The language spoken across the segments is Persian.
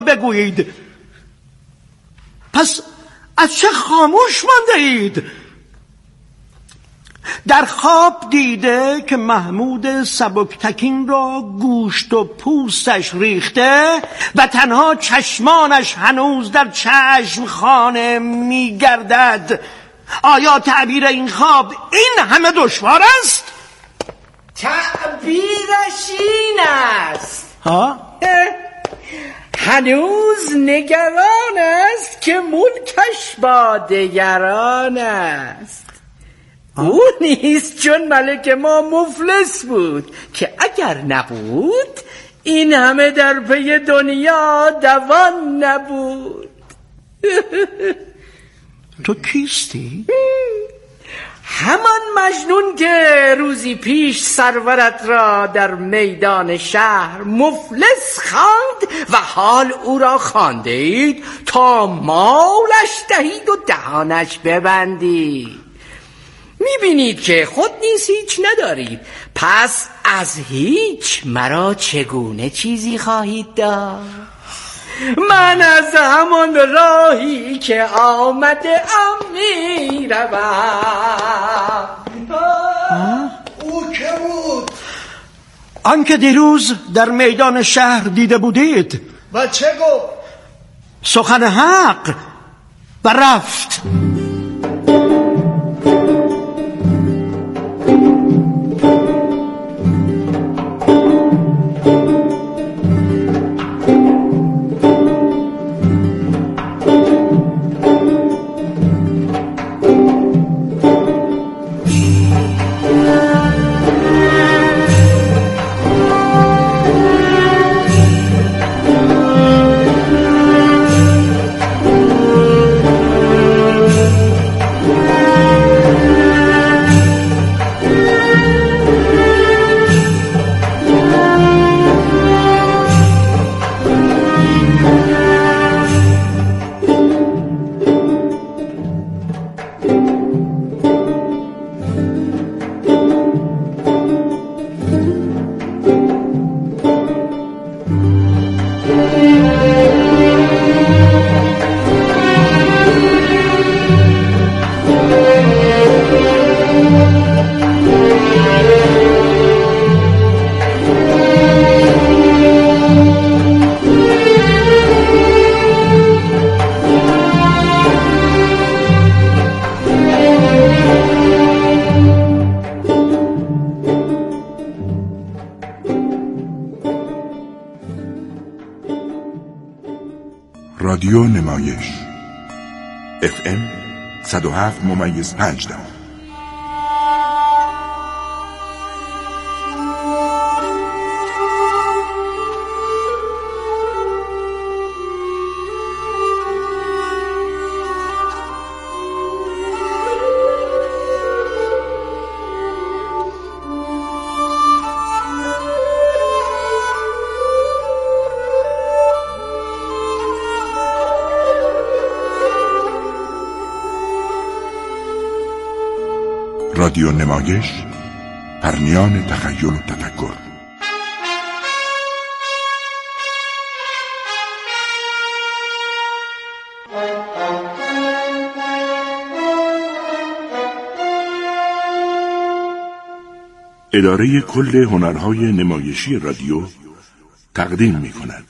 بگویید. پس از چه خاموش مانده اید؟ در خواب دیده که محمود سبکتکین را گوشت و پوستش ریخته و تنها چشمانش هنوز در چشمخانه میگردد. آیا تعبیر این خواب این همه دشوار است؟ تعبیرش این است هنوز نگران است که ملکش با دگران است. او نیست چون ملک ما مفلس بود که اگر نبود این همه در پی دنیا دوان نبود. تو کیستی؟ همان مجنون که روزی پیش سرورت را در میدان شهر مفلس خواند و حال او را خوانده اید تا مالش دهید و دهانش ببندید. میبینید که خود نیز هیچ ندارید، پس از هیچ مرا چگونه چیزی خواهید داد؟ من از همان راهی که آمده ام میروم. او که بود؟ آنکه دیروز در میدان شهر دیده بودید. و چه گفت؟ سخن حق و رفت. رادیو نمایش FM 107.5. رادیو نمایش، پرنیان تخیل و تفکر. اداره کل هنرهای نمایشی رادیو تقدیم می کند.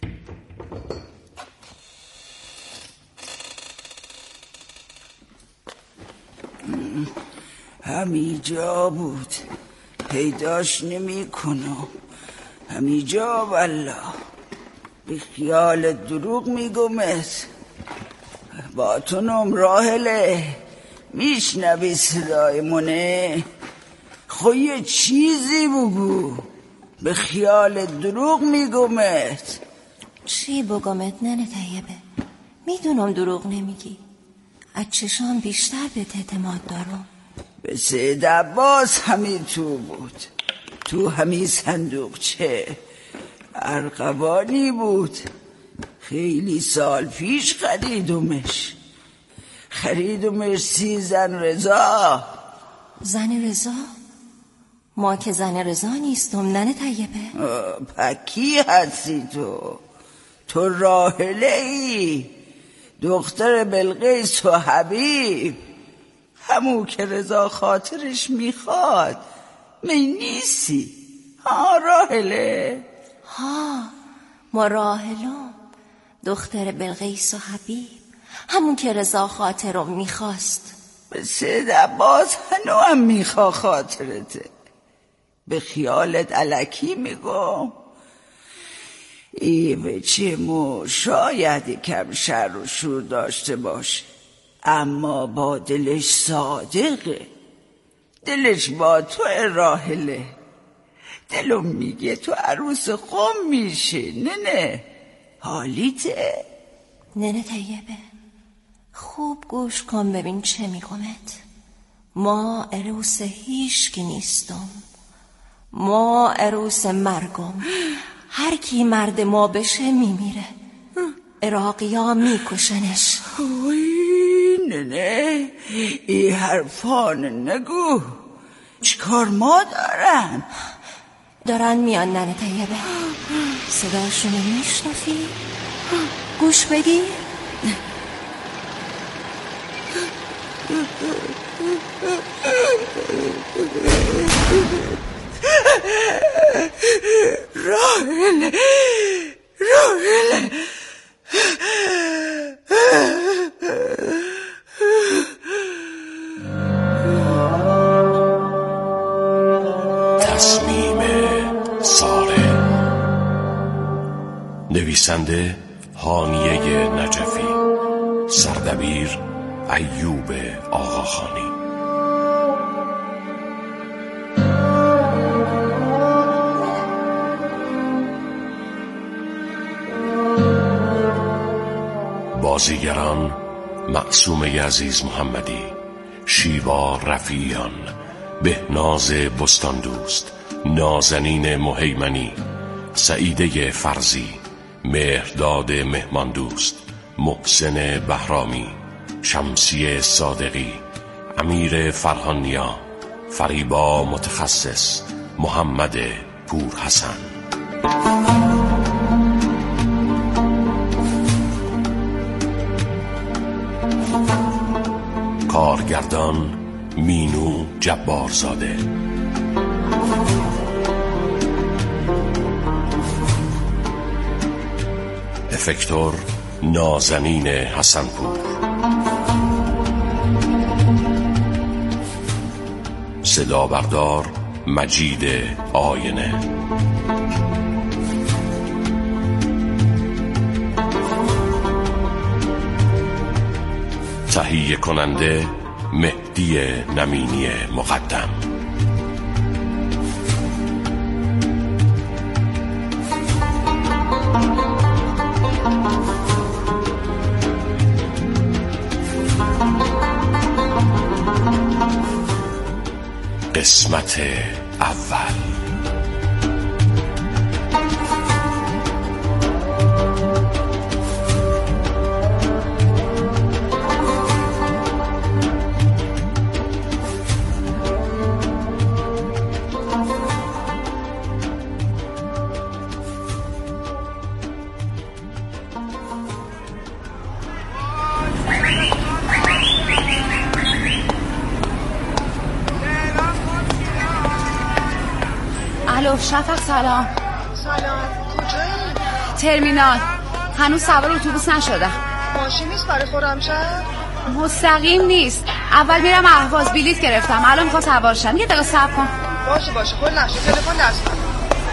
همیجا بود، پیداش نمی کنم. همیجا والله، به خیال دروغ میگمت. با تو نمراهله میشنوی صدای منه. خو یه چیزی بگو، به خیال دروغ میگمت. چی بگمت ننه طیبه؟ میدونم دروغ نمیگی. از چشام بیشتر به اعتماد دارم. به سید عباس همین تو بود، تو همین صندوقچه ارغوانی بود. خیلی سال پیش خریدمش 30 زن رضا. زن رضا؟ ما که زن رضا نیستم ننه طیبه. پکی هستی تو تو راحله‌ای، دختر بلقیس و حبیب، همون که رضا خاطرش میخواد. می نیستی؟ ها راحله؟ ها، ما راحلم، دختر بلقیس و حبیب، همون که رضا خاطرم میخواست. به سید عباس هنوز میخوا خاطرته، به خیالت الکی میگم. ای بچه مو شاید کم شر و شور داشته باشه، اما با دلش صادقه. دلش با تو راحله. دلم میگه تو عروس قم میشه. نه حالیته؟ نه طیبه، خوب گوش کن ببین چه میگمت. ما عروس هیچکی نیستم، ما عروس مرگم. هر کی مرد ما بشه میمیره، عراقی ها میکشنش. نه این حرفان نگو. چیکار ما دارن میان ننه طیبه، صداشونو میشنفی؟ گوش بدی؟ راحله تصمیم ساره. نویسنده هانیه نجفی، سردبیر ایوب آقاخانی. بازیگران: معصومه عزیز محمدی، شیوا رفیعیان، بهناز بستاندوست، نازنین مهیمنی، سعیده فرزی، مهرداد مهماندوست، محسن بهرامی، شمسی صادقی، امیر فرهانیا، فریبا متخصص، محمد پورحسن. کارگردان: مینو جبارزاده. افکتور: نازنین حسنپور. صدا بردار: مجید آینه. تهیه کننده: مهدی نمینی مقدم. قسمت اول. الو شفق، سلام. کجایی؟ ترمینال. هنوز سوار اتوبوس نشدم. ماشین نیست برای خرمشهر؟ مستقیم نیست، اول میرم اهواز، بلیط گرفتم، الان میخوام سوار شم. یه دقیقه صبر کن. باشه خود نشه، تلفن دست کن.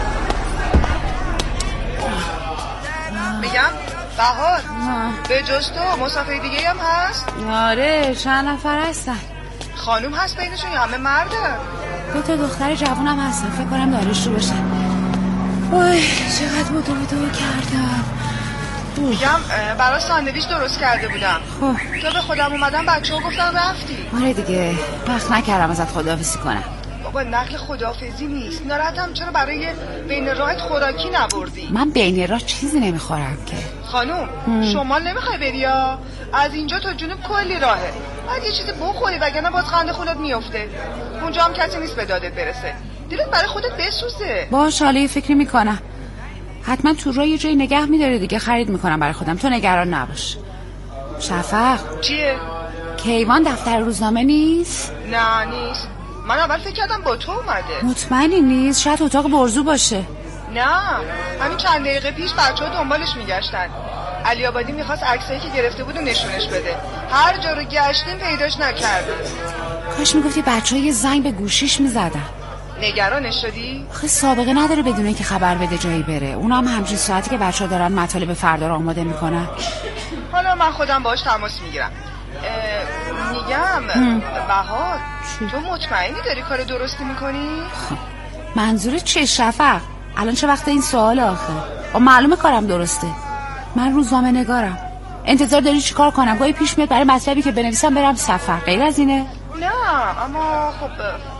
میگم بهار، به جز تو مسافر دیگه هم هست؟ آره، چند نفر هستن. خانوم هست بینشون یا همه مرده؟ 2 دختر جوونم هستن، فکر کنم دانشجو باشن. وای چقدر بدو کردم. میگم برای ساندویچ درست کرده بودم. خب تو به خودم اومدم، بچه‌ها گفتن رفتی. آره دیگه، وقت نکردم ازت خداحافظی کنم. بابا نقل خداحافظی نیست. ناراحتم چرا برای بین راهت خوراکی نبردی؟ من بین راه چیزی نمیخورم که. خانوم شمال نمیخوای بری یا؟ از اینجا تا جنوب کلی راهه. باید یه چیزی بخوری وگرنه باز قند خونت میفته. اونجا هم کسی نیست به دادت برسه. دلت برای خودت بسوزه. باشه حالا یه فکری میکنم. حتما تو راه یه جایی نگه میداره دیگه، خرید میکنم برای خودم، تو نگران نباش. شفق چیه؟ کیوان دفتر روزنامه نیست؟ نه نیست. من اول فکر کردم با تو اومده. مطمئنی نیست؟ شاید اتاق برزو باشه. نه همین چند دقیقه پیش بچه‌ها دنبالش میگشتن. علی آبادی میخواست عکسایی که گرفته بود و نشونش بده. هر جا رو گشتیم پیداش نکردیم. کاش میگفتی بچه‌ها یه زنگ به گوشیش میزدن. نگرانش شدی؟ آخه سابقه نداره بدون اینکه خبر بده جایی بره. اونم همچین ساعتی که بچه‌ها دارن مطالب فردا رو آماده میکنن. حالا من خودم باهاش تماس میگیرم. میگم بهار، تو مطمئنی داری کار درستی میکنی؟ منظورت چیه شفق؟ الان چه وقت این سوال آخه؟ معلومه کارم درسته. من روزنامه نگارم. انتظار داری چی کار کنم؟ گاهی پیش میاد برای مطلبی که بنویسم برم سفر. غیر از اینه؟ نه اما خب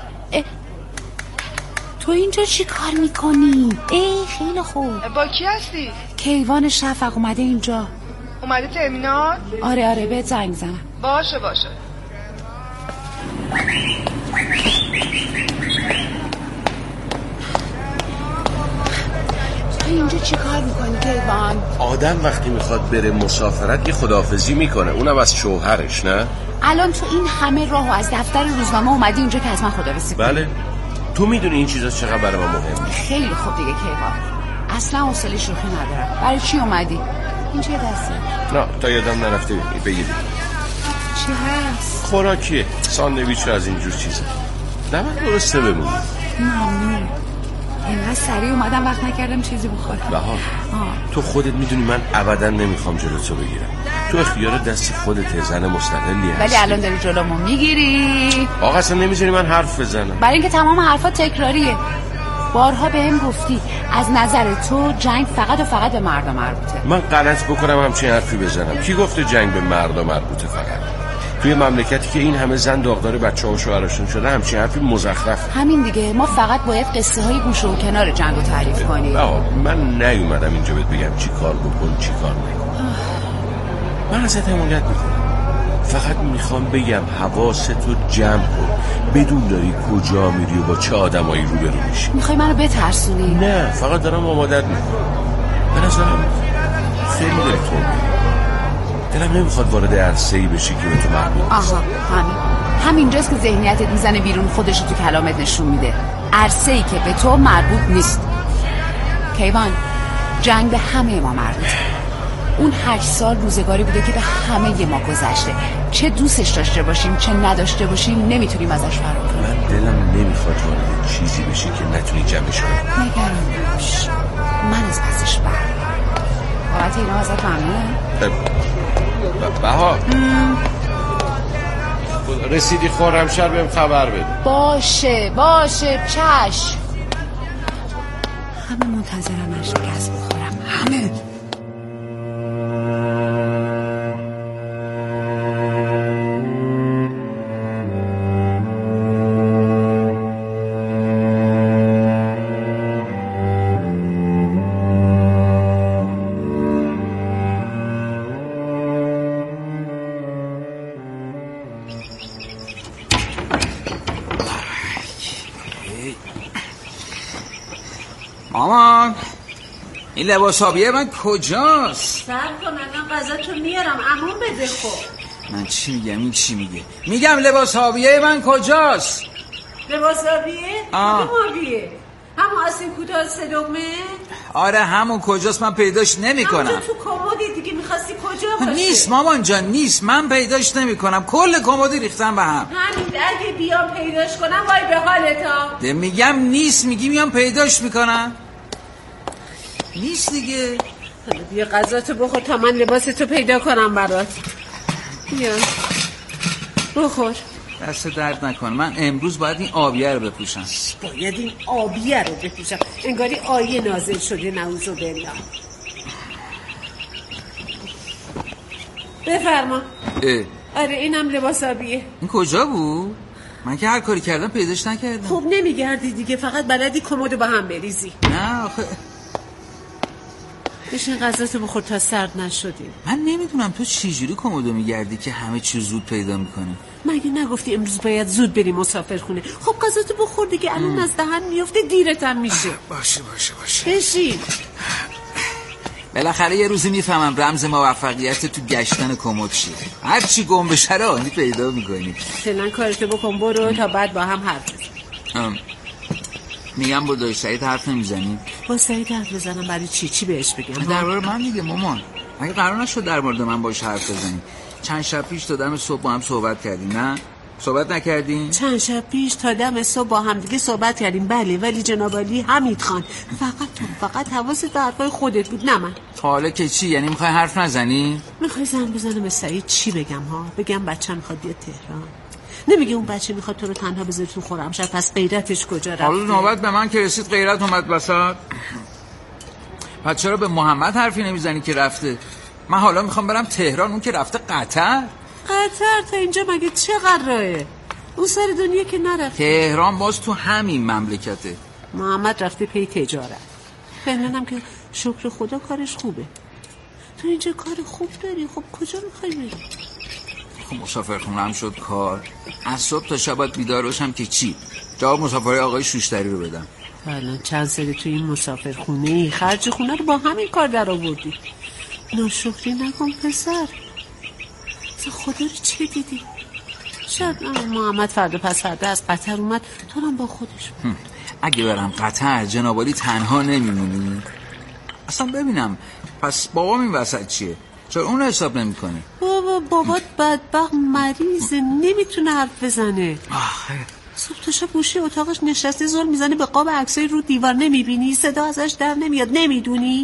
تو اینجا چی کار میکنی؟ خیلی خوب. با کی هستی؟ کیوان شفق اومده اینجا. اومده ترمینال؟ آره بهت زنگ زنم. باشه تو اینجا چی کار میکنی کیوان؟ آدم وقتی میخواد بره مسافرت یه خداحافظی میکنه، اونم از شوهرش، نه؟ الان تو این همه راهو از دفتر روزنامه اومدی اینجا که از من خداحافظی کنی؟ بله. تو میدونی این چیزا چقدر برای من مهمه. خیلی خوب دیگه کیوان، اصلا حوصله شوخی ندارم. برای چی اومدی؟ این چه دسته؟ نه تا یادم نرفته بگیری. چی هست؟ خوراکیه، ساندویچ از اینجور چیزا. نه من درسته بمونی. ممنون. اینقدر سریع اومدم وقت نکردم چیزی بخورم. بهار تو خودت میدونی من ابدا نمیخوام جلو تو بگیرم. تو اختیار دست خودت، زن مستقلی هستی. ولی الان داری جلومو میگیری. آقا اصلا نمیذاری من حرف بزنم. برای اینکه تمام حرفا تکراریه. بارها بهم گفتی از نظر تو جنگ فقط و فقط به مردا مربوطه. من غلط بکنم همچین حرفی بزنم؟ کی گفته جنگ به مردا مربوطه؟ فقط توی مملکتی که این همه زن داغدار بچه‌ها و شوهرشون شده همچین حرفی مزخرف. همین دیگه، ما فقط باید قصه های گوشه و کنار جنگو تعریف کنیم. من نیومدم اینجا بهت بگم چی کار بکن چی کار نکن. من ازت حمایت میکنم، فقط میخوام بگم حواستو جمع کن، بدون داری کجا میری و با چه آدمایی روبرو میشی. میخوای منو بترسونی؟ نه فقط دارم آمادت میکنم. به نظرم خیلی داری تو میری. دلم نمیخواد وارد عرصه‌ای بشی که به تو مربوط نیست. همینجاست که ذهنیتت میزنه بیرون، خودشو تو کلامت نشون میده. عرصه‌ای که به تو مربوط نیست. کیوان، جنگ به همه ما مربوطه. اون 8 سال روزگاری بوده که به همه ما گذشته. چه دوستش داشته باشیم چه نداشته باشیم نمیتونیم ازش فرار کنیم. من دلم نمیخواد وارد چیزی بشی که نتونی جمعش کنی. نگران نباش، من از پسش برمیام. بابت اینا ازت ممنونم. بهار رسیدی خرمشهر بهم خبر بده. باشه چشم. همه منتظرم شکست بخورم، همه. مامان این لباسابیه من کجاست؟ صبر کن الان غذاتو میارم، عموم بده. خب من چی میگم این چی میگه؟ میگم لباسابیه من کجاست؟ لباسابیه؟ لباسابیه همون آسین کوتاه 3 دگمه؟ آره همون کجاست، من پیداش نمیکنم. همونجا تو کمدی دیگه، میخواستی کجا باشه؟ نیست مامان جان نیست، من پیداش نمیکنم، کل کمدی ریختم به هم. همین اگه بیام پیداش کنم وای به حالتا. میگم نیست، میگی میام پیداش میکنم. نیست دیگه. حالا بیا غذاتو بخور تا من لباستو پیدا کنم برات. بیا بخور. دست درد نکن، من امروز باید این آبیه رو بپوشم. باید این آبیه رو بپوشم؟ انگاری آیه نازل شده، نعوذ بالله. بفرما. آره اینم لباس آبیه. این کجا بود؟ من که هر کاری کردم پیداش نکردم. خوب نمیگردی دیگه، فقط بلدی کمدو با هم بریزی. نه آخه بشین غذاتو بخور تا سرد نشدی. من نمیدونم تو چجوری کمدو میگردی که همه چی زود پیدا میکنی. مگه نگفتی امروز باید زود بریم مسافرخونه؟ خب غذاتو بخور دیگه، الان از دهن میفته دیرت هم میشه. باشه بشین. بالاخره یه روزی میفهمم رمز موفقیت تو گشتن کمد چیه. هر چی گم بشه رو آنی پیدا میکنی. فعلا کارتو بکن برو تا بعد با هم حرف بزنیم. میگم با دایی سعید حرف نمیزنی؟ با سعید حرف بزنم برای چی بهش بگم؟ درباره من میگه مامان. مگه قرار نشد در مورد من باش حرف بزنی؟ چند شب پیش تا دم صبح با هم صحبت کردیم نه؟ صحبت نکردیم؟ چند شب پیش تا دم صبح با هم دیگه صحبت کردیم بله، ولی جناب عالی حمید خان فقط حواست به حرفای خودت بود نه من. حالا که چی؟ یعنی میخوای حرف نزنی؟ میخوای زنگ بزنم به سعید چی بگم ها؟ بگم بچه میخواد بیاد تهران. نمیگه اون بچه میخواد تو رو تنها بذاری تو خرمشهر، پس غیرتش کجا رفته؟ حالا نوبت به من که رسید غیرت اومد وسط. پس چرا به محمد حرفی نمیزنی که رفته؟ من حالا میخوام برم تهران، اون که رفته قطر تا اینجا مگه چقدر راهه؟ اون سر دنیا که نرفته. تهران باز تو همین مملکته. محمد رفته پی تجارت. فعلا که شکر خدا کارش خوبه. تو اینجا کار خوب داری، خب کجا میخوای بری؟ خب مسافرخونه هم شد کار. از صبح تا شب باید بیدار باشم که چی؟ جواب مسافرهای آقای شوشتری رو بدم. الان چند ساله تو این مسافرخونه خرج خونه رو با همین کار در آوردی. ناشکری نکن پسر. خدا رو چه دیدی؟ شاید محمد فردا پس فردا از قطر اومد تو هم با خودش. اگه برم قطر جنابالی تنها نمیمونی؟ اصلا ببینم پس بابام این وسط چیه؟ چرا اون حساب نمی کنی؟ بابات بدبخت مریضه، نمیتونه حرف بزنه. صبح تا شب گوشی اتاقش نشسته زل میزنه به قاب عکسای رو دیوار، نمیبینی؟ صدا ازش در نمیاد، نمیدونی؟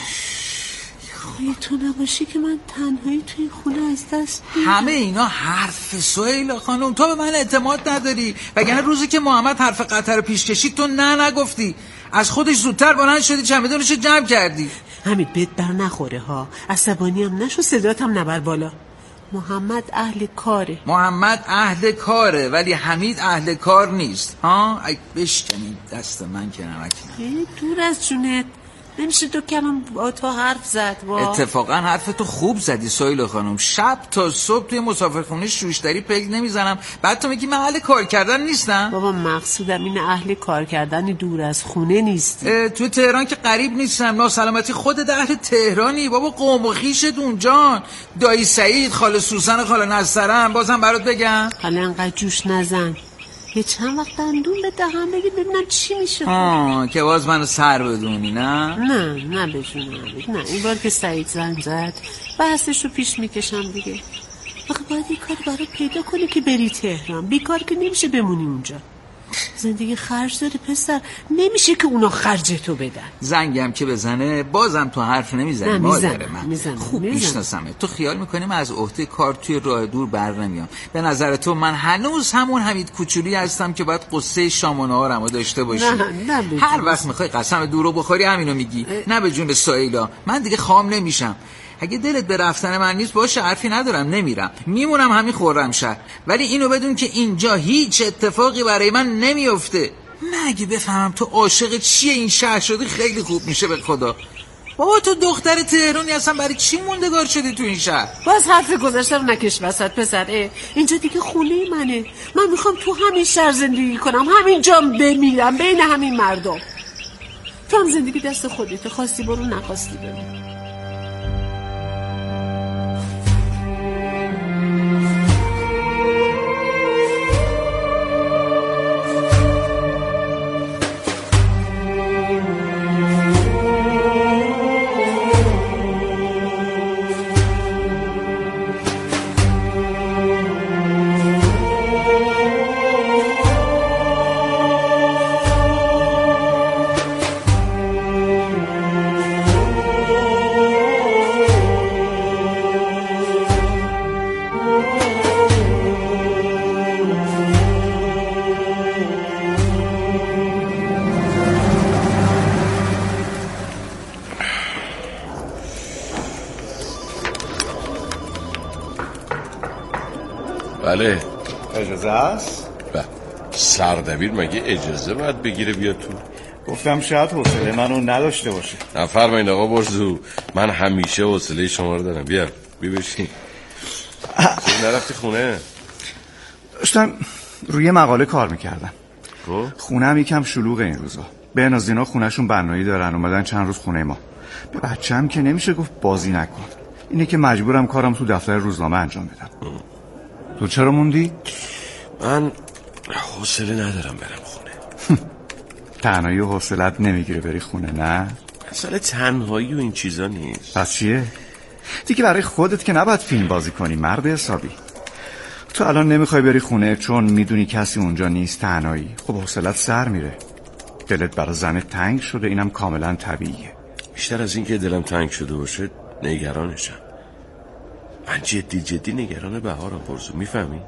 تو نباشی که من تنهایی توی خونه از دست میدم. همه اینا حرف سهیلا خانم، تو به من اعتماد نداری. وگرنه روزی که محمد حرف قطر رو پیش کشید تو نگفتی، از خودش زودتر بلند شدی چمدونشو جمع کردی. همین بد بر نخوره ها، عصبانی هم نشو، صدات هم نبر بالا. محمد اهل کاره ولی حمید اهل کار نیست ها. ای بشکنی دست من که نمک نه. دور از جونت نمیشه تو کلام با تو حرف زد. اتفاقا حرف تو خوب زدی سهیلا خانم. شب تا صبح توی مسافرخونه شوشتری پک نمیزنم، بعد تو میگی من اهل کار کردن نیستم. بابا مقصودم این اهل کار کردن دور از خونه نیستی. تو تهران که قریب نیستم، ناسلامتی خودت اهل تهرانی. بابا قوم و خویشت اونجان، دایی سعید، خاله سوسن، خاله نصرم. بازم برات بگم حالا انقدر جوش نزن، یه چند وقت دندون به دهن بگید ببینم چی میشه. که باز منو سر بدونی نه به جونم نه. این بار که سعید زنگ زد بحثش رو پیش میکشم دیگه. آخه باید یه کاری برای پیدا کنی که بری تهران، بیکار که نمیشه بمونی اونجا. زندگی خرج داره پسر، نمیشه که اونا خرج تو بدن. زنگم که بزنه بازم تو حرف نمیزنی. مادر من خوب میشناسمه. تو خیال میکنی من از عهده کار توی راه دور بر نمیام. به نظر تو من هنوز همون حمید کوچولی هستم که باید قصه شام و نهارمو داشته باشی. نه هر وقت میخوای قسم دورو بخوری همینو میگی. نه به جون سهیلا، من دیگه خام نمیشم. اگه دلت به رفتن من نیست باشه، حرفی ندارم، نمیرم، میمونم همین خرمشهر. ولی اینو بدون که اینجا هیچ اتفاقی برای من نمیفته. مگه بفهمم تو عاشق چیه این شهر شدی خیلی خوب میشه به خدا. بابا تو دختر تهرانی هستن، برای چی موندگار شدی تو این شهر؟ باز حرف گذشته رو نکش وسط پسر. اینجا دیگه خونه منه، من میخوام تو همین شهر زندگی کنم، همین جا بمیرم بین همین مردم. تو هم زندگی دست خودت، خواستی برو نخواستی بمون. بله اجازه است؟ بله. سردبیر مگه اجازه باید بگیره بیاد تو؟ گفتم شاید حوصله منو نداشته باشه. نفرمایید آقا برزو، من همیشه حوصله شما رو دارم. بیا بشین. نرفتی خونه؟ داشتم روی مقاله کار میکردم. خونه هم یکم شلوغه این روزا. بهنازینا خونهشون بنایی دارن، اومدن چند روز خونه ما. به بچه‌م که نمیشه گفت بازی نکن. اینه که مجبورم کارم تو دفتر روزنامه انجام بدم. تو چرا موندی؟ من حوصله ندارم برم خونه. تنهایی و حوصلت نمیگیره بری خونه نه؟ مسئله تنهایی و این چیزا نیست. پس چیه؟ دیگه برای خودت که نباید فیلم بازی کنی مرد حسابی. تو الان نمیخوای بری خونه چون میدونی کسی اونجا نیست، تنهایی. خب حوصلت سر میره، دلت برای زنت تنگ شده، اینم کاملا طبیعیه. بیشتر از این که دلم تنگ شده باشه نگرانشم. من جدی نگران بهارم. پرزو میفهمی؟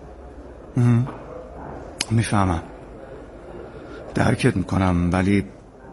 میفهمم، درکت میکنم، ولی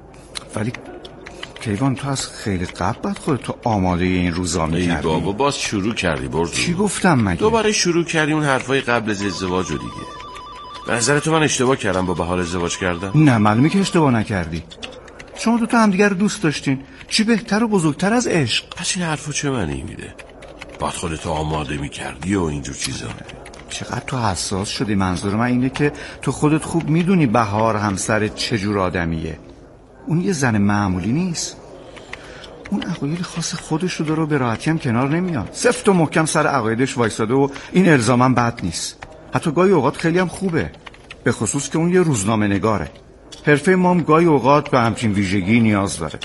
کیوان تو از خیلی قبل باید خودتو آماده این روزا میکردی. ای بابا باز شروع کردی برزو. چی گفتم مگه؟ دوباره شروع کردی اون حرفای قبل از ازدواج و دیگه. به نظر تو من اشتباه کردم با بهار ازدواج کردم؟ نه معلومه که اشتباه نکردی. شما دوتا همدیگر رو دوست داشتین. چی بهتر و بزرگتر از عشق؟ پس این حرفو چه معنی میده؟ باید خودتو آماده میکردی و اینجور چیزا. چقدر تو حساس شدی. منظور من اینه که تو خودت خوب میدونی بهار همسر چجور آدمیه. اون یه زن معمولی نیست. اون عقاید خاص خودش رو داره و به راحتی هم کنار نمیاد. سفت و محکم سر عقایدش وایساده و این الزاما بد نیست. حتی گاهی اوقات خیلی هم خوبه، به خصوص که اون یه روزنامه نگاره. حرفه ما هم گاهی اوقات به همچین ویژگی نیاز داره.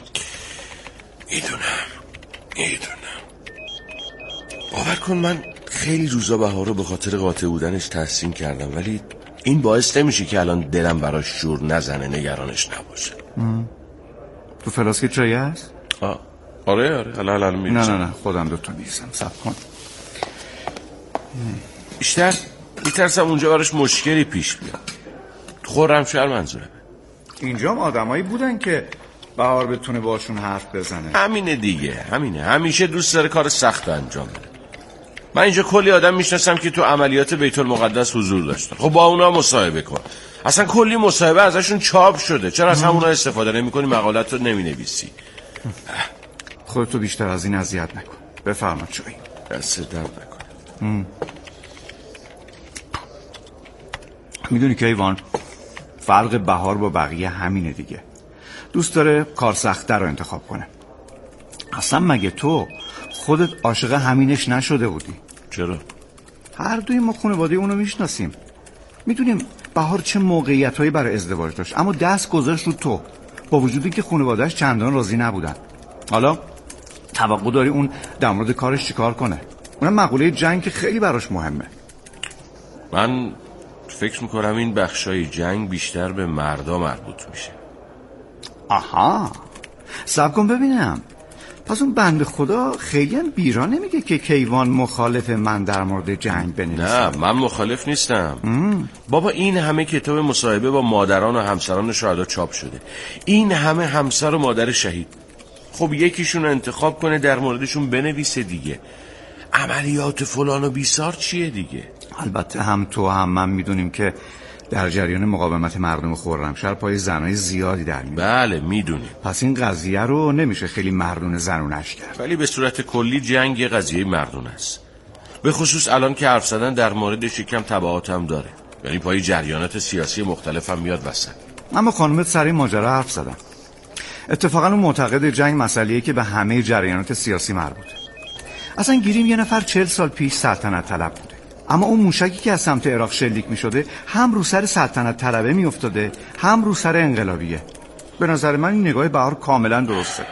میدونم باور کن من خیلی روزا بهار رو به خاطر قاطع بودنش تحسین کردم، ولی این باعث نمیشه که الان دلم براش شور نزنه، نگرانش نباشه. تو فلاسک چایی هست؟ آره الان میریزم. نه خودم دوتا میریزم. صبر کن. بیشتر میترسم اونجا براش مشکلی پیش بیاد. خرمشهر منظورم. اینجا هم آدمایی بودن که بهار بتونه باشون حرف بزنه. همینه دیگه، همیشه دوست داره کار سخت انجام بده. من اینجا کلی آدم میشناسم که تو عملیات بیت المقدس حضور داشتن. خب با اونا مصاحبه کن. اصلا کلی مصاحبه ازشون چاپ شده. چرا از همونا استفاده نمی‌کنی؟ مقالات رو نمی‌نویسی؟ خودتو بیشتر از این اذیت نکن. بفرما چای. دست درد نکنه. میدونی که ایوان، فرق بهار با بقیه همینه دیگه. دوست داره کار سخت‌تر رو انتخاب کنه. اصلا مگه تو خودت عاشق همینش نشده بودی؟ چرا؟ هر دوی ما خانواده اونو میشناسیم. میدونیم بهار چه موقعیتایی برای ازدواج داشت، اما دست گذاشت رو تو، با وجودی که خانواده‌اش چندان راضی نبودن. حالا توقع داری اون در مورد کارش چیکار کنه؟ اونم مقوله جنگ که خیلی براش مهمه. من فکر میکنم این بخشای جنگ بیشتر به مردا مربوط میشه. آها، صبر کن ببینم. پس اون بند خدا خیلی هم بیرا نمیگه که کیوان مخالف من در مورد جنگ بنویسم. نه من مخالف نیستم. بابا این همه کتاب مصاحبه با مادران و همسران شهدا چاپ شده، این همه همسر و مادر شهید. خب یکیشون انتخاب کنه در موردشون بنویسه دیگه. عملیات فلان و بیسار چیه دیگه؟ البته هم تو هم من میدونیم که در جریان مقاومت مردم خرمشهر پای زنای زیادی در میاد. بله میدونیم. پس این قضیه رو نمیشه خیلی مردونه زنونش کرد. ولی به صورت کلی جنگ یه قضیه مردونه است، به خصوص الان که حرف زدن در موردش یکم تبعات هم داره، یعنی پای جریانات سیاسی مختلف هم میاد وسط. اما خانمت سر این ماجرا حرف زدن. اتفاقا اون معتقد جنگ مسئله‌ایه که به همه جریانات سیاسی مربوطه. اصلا گیریم یه نفر 40 سال پیش سلطنت طلب بوده، اما اون موشکی که از سمت عراق شلیک می شده هم رو سر سلطنت طلبه می افتاده هم رو سر انقلابیه. به نظر من این نگاه بهار کاملا درسته.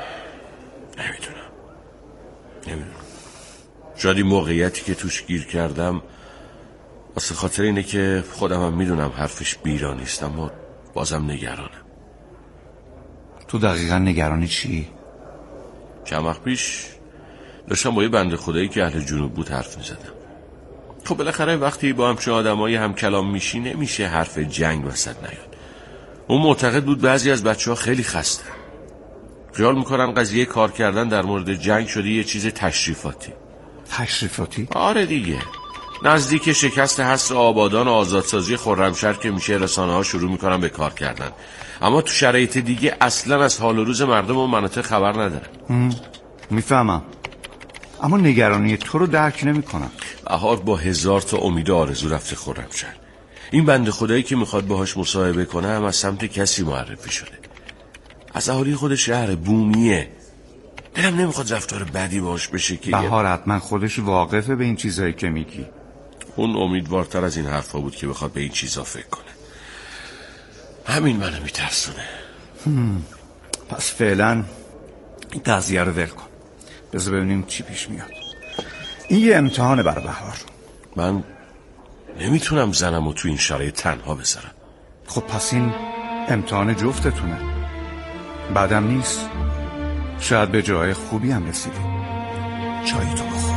نمیدونم شاید این موقعیتی که توش گیر کردم واسه خاطر اینه که خودم هم میدونم حرفش بیرا نیست، اما بازم نگرانم. تو دقیقا نگرانی چی؟ چند وقت پیش داشتم با یه بنده خدایی که اهل جنوب بود حرف میزدم. خب بالاخره وقتی با همچین آدمایی هم کلام میشی نمیشه حرف جنگ وسط نیاد. اون معتقد بود بعضی از بچه‌ها خیلی خسته، خیال میکنن قضیه کار کردن در مورد جنگ شده یه چیز تشریفاتی. تشریفاتی؟ آره دیگه، نزدیک شکست حصر آبادان و آزادسازی خرمشهر که میشه رسانه‌ها شروع میکنن به کار کردن، اما تو شرایط دیگه اصلا از حال و روز مردم و مناطق خبر ندارن. میفهمم، اما نگرانی تو رو درک نمی‌کنم. بهار با 1000 تا امید و آرزو رفته خرمشهر. این بنده خدایی که میخواد باهاش مصاحبه کنه هم از سمت کسی معرفی شده، از اهالی خود شهر بومیه. دلم نمیخواد رفتار بدی باش بشه که بهار حتما خودش واقفه به این چیزایی که میگی. اون امیدوارتر از این حرفا بود که بخواد به این چیزا فکر کنه. همین منو میترسونه. پس فعلا این قضیه رو ول کن، بذار ببینیم چی پیش میاد. این یه امتحانه برای بهار. من نمیتونم زنم رو تو این شرایط تنها بذارم. خب پس این امتحان جفتتونه، بعدم نیست. شاید به جای خوبی هم رسیدی. چایی تو بخور.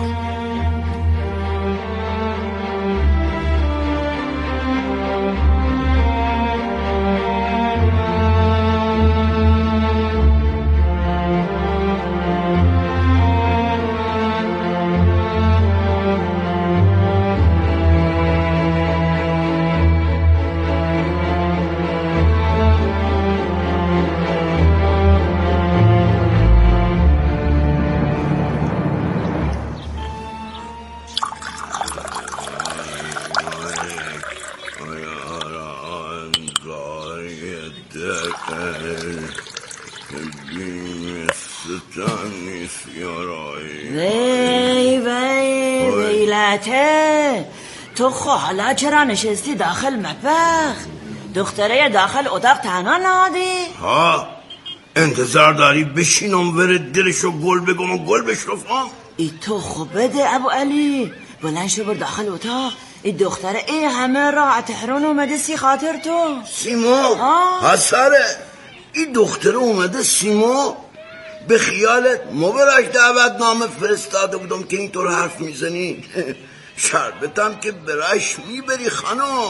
ویلته تو خو حالا چرا نشستی داخل مطبخ؟ دختره داخل اتاق تنها نهادی؟ ها انتظار داری بشینم ور دلشو گل بگم و گل بشرفم؟ ای تو خب بده ابو علی، بلند شو بر داخل اتاق. ای دختره ای همه را اتحرون اومده سی خاطر تو. سیما حسره ای دختره اومده سیما؟ به خیالت ما براش دعوت نامه فرستاده بودم که اینطور حرف میزنی؟ شربتم که براش میبری خانم.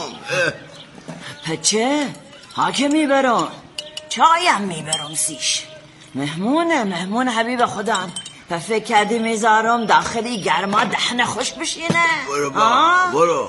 پچه ها که میبرم، چایم میبرم سیش. مهمون حبیب خودم. و فکر کردی میذارم داخلی گرما دهن خوش بشینه؟ برو برو.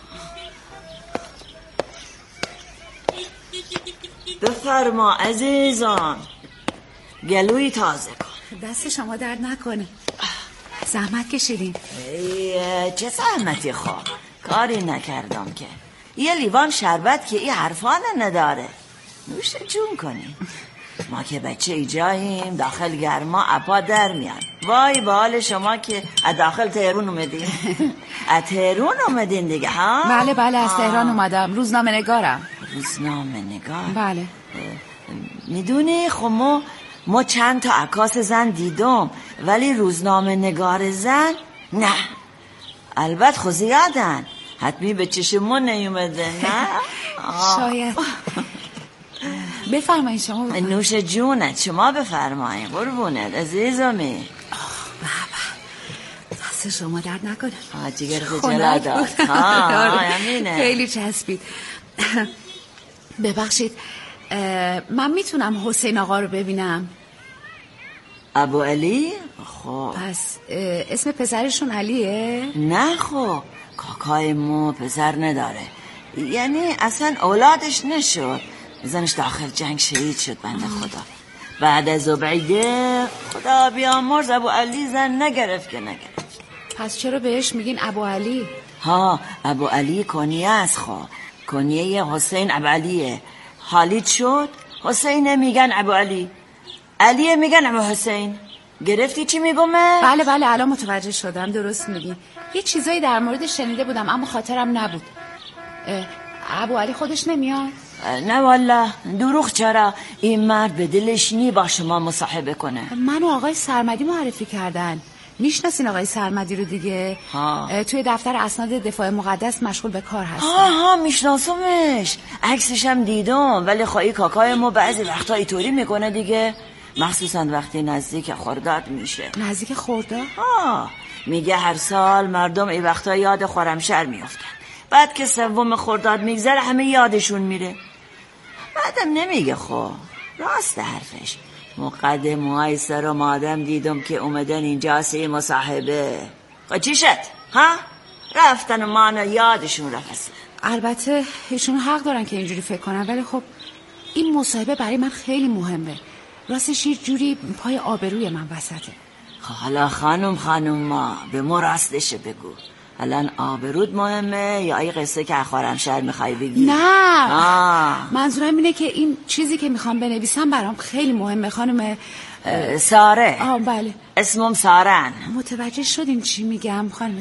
بفرما عزیزان، گلوی تازه کن. دست شما درد نکنه، زحمت کشیدین. چه زحمتی خواه، کاری نکردم که. یه لیوان شربت که این حرفانه نداره، نوش جون کنی. ما که بچه ایجاییم داخل گرما اپا در میان. وای به حال شما که از داخل تهرون اومدین. از تهرون اومدین دیگه ها؟ بله از تهران اومدم، روزنامه نگارم. روزنامه نگار؟ بله. میدونی خب ما چند تا عکاس زن دیدم، ولی روزنامه نگار زن نه. البته خود زیادن، حتمی به چشمون نیومده نه؟ شاید. بفرمایین شما. نوش جونت، شما بفرمایین قربونت عزیزمی. بابا دست شما درد نکنه. جگر خجلا داد. همینه. خیلی چسبید. ببخشید من میتونم حسین آقا رو ببینم؟ ابو علی؟ خب پس اسم پسرشون علیه؟ نه خب کاکای مو پسر نداره، یعنی اصلا اولادش نشد. زنش داخل جنگ شهید شد بنده خدا. بعد از زبعیده خدا بیامرز ابو علی زن نگرفت که نگرفت. پس چرا بهش میگین ابو علی؟ ها ابو علی کنیه است خب، کنیه حسین ابو علیه. حالیت شد حسین میگن ابو علی، علیه میگن ابو حسین. گرفتی چی میگم؟ بله الان متوجه شدم، درست میگی. یه چیزایی در مورد شنیده بودم اما خاطرم نبود. ابو علی خودش نمیاد؟ نه والله، دروغ چرا؟ این مرد به دلش نی با شما مصاحبه کنه. منو آقای سرمدی معرفی کردن. میشناسین آقای سرمدی رو دیگه؟ توی دفتر اسناد دفاع مقدس مشغول به کار هست. ها میشناسمش، عکسش هم دیدم. ولی خواهی کاکای ما بعضی وقتا اینطوری میکنه دیگه، مخصوصا وقتی نزدیک خرداد میشه. نزدیک خرداد؟ میگه هر سال مردم این وقتا یاد خرمشهر میافتن، بعد که سوم خرداد میگذره همه یادشون میره. بعدم نمیگه خب، راست حرفش. مقدمه‌های سر و مادم دیدم که اومدن اینجا سی مصاحبه. خب چی شد؟ رفتن و مانا یادشون رفت. البته ایشون حق دارن که اینجوری فکر کنن، ولی خب این مصاحبه برای من خیلی مهمه. راستش یه جوری پای آبروی من وسطه. حالا خانم ما به ما راستش بگو، الان آبرود مهمه یا این قصه که خرمشهر میخوای بگی؟ نه منظورم اینه که این چیزی که میخوام بنویسم برام خیلی مهمه خانم ساره. بله اسمم سارن. متوجه شدین چی میگم خانم